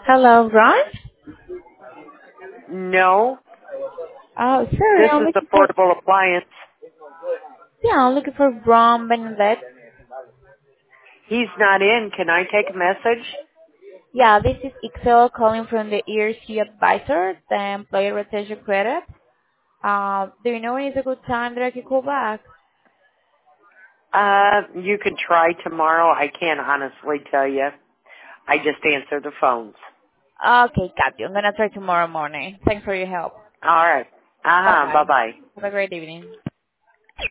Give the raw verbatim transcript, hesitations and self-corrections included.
Hello, Ron? No, Oh, sorry, this I'm is looking for, Affordable Appliance. yeah, I'm looking for Ron Benedette. He's not in. Can I take a message? Yeah, this is Excel calling from the E R C Advisor, the Employee Retention Credit. Uh, do you know when is a good time that I can call back? Uh, you can try tomorrow. I can't honestly tell you. I just answer the phones. Okay, got you. I'm gonna try tomorrow morning. Thanks for your help. All right. Uh-huh. Bye-bye. Bye-bye. Have a great evening.